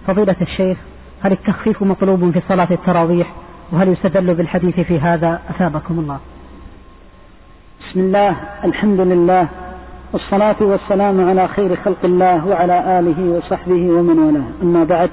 فضيلة الشيخ، هل التخفيف مطلوب في صلاة التراويح؟ وهل يستدل بالحديث في هذا؟ أثابكم الله. بسم الله، الحمد لله، والصلاة والسلام على خير خلق الله وعلى آله وصحبه ومن والاه، أما بعد،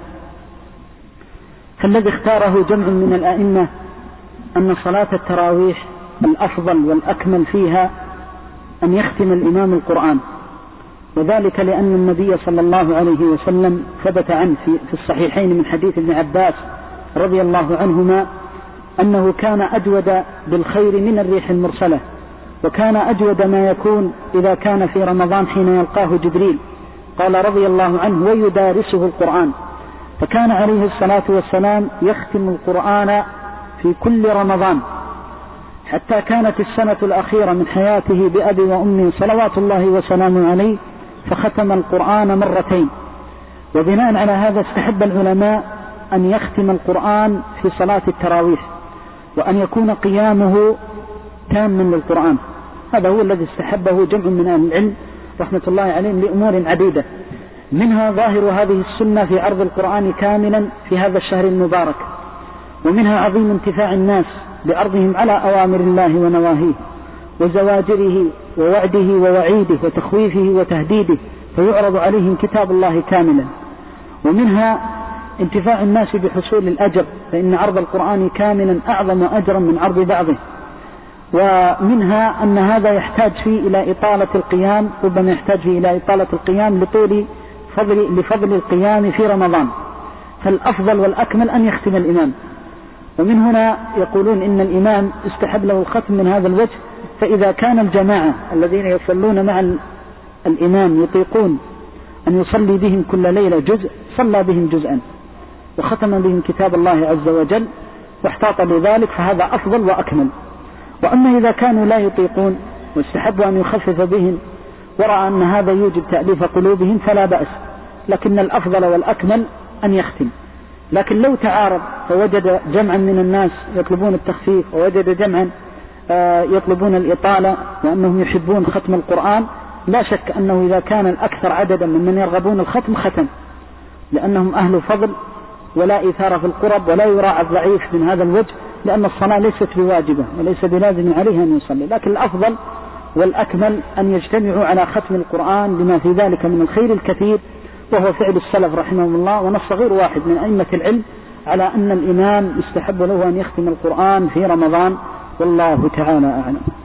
فالذي اختاره جمع من الأئمة أن صلاة التراويح الأفضل والأكمل فيها أن يختم الإمام القرآن، وذلك لأن النبي صلى الله عليه وسلم ثبت عنه في الصحيحين من حديث ابن عباس رضي الله عنهما أنه كان أجود بالخير من الريح المرسلة، وكان أجود ما يكون إذا كان في رمضان حين يلقاه جبريل، قال رضي الله عنه: ويدارسه القرآن. فكان عليه الصلاة والسلام يختم القرآن في كل رمضان، حتى كانت السنة الأخيرة من حياته بأبي وأمي صلوات الله وسلامه عليه فختم القرآن مرتين. وبناء على هذا استحب العلماء أن يختم القرآن في صلاة التراويح، وأن يكون قيامه تاما للقرآن. هذا هو الذي استحبه جمع من أهل العلم رحمة الله عليهم لأمور عديدة، منها ظاهر هذه السنة في عرض القرآن كاملا في هذا الشهر المبارك، ومنها عظيم انتفاع الناس بعرضهم على أوامر الله ونواهيه وزواجره ووعده ووعيده وتخويفه وتهديده، فيعرض عليهم كتاب الله كاملا. ومنها انتفاع الناس بحصول الأجر، فإن عرض القرآن كاملا أعظم أجرا من عرض بعضه. ومنها أن هذا يحتاج فيه إلى إطالة القيام، ربما يحتاج فيه إلى إطالة القيام لفضل القيام في رمضان، فالأفضل والأكمل أن يختم الإمام. ومن هنا يقولون إن الإمام استحب له الختم من هذا الوجه، فإذا كان الجماعة الذين يصلون مع الإمام يطيقون أن يصلي بهم كل ليلة جزء، صلى بهم جزءا وختم بهم كتاب الله عز وجل واحتاط لذلك، فهذا أفضل وأكمل. وأما إذا كانوا لا يطيقون واستحبوا أن يخفف بهم ورأى أن هذا يوجب تأليف قلوبهم فلا بأس، لكن الأفضل والأكمل أن يختم. لكن لو تعارض فوجد جمعا من الناس يطلبون التخفيف ووجد جمعا يطلبون الإطالة وأنهم يحبون ختم القرآن، لا شك أنه إذا كان الأكثر عددا ممن يرغبون الختم ختم، لأنهم أهل فضل ولا إثارة في القرب ولا يراعى الضعيف من هذا الوجه، لأن الصلاة ليست بواجبة وليس بلازم عليه أن يصلي. لكن الأفضل والأكمل أن يجتمعوا على ختم القرآن لما في ذلك من الخير الكثير، وهو فعل السلف رحمهم الله. ونص غير واحد من أئمة العلم على أن الإمام يستحب له أن يختم القرآن في رمضان، والله تعالى أعلم.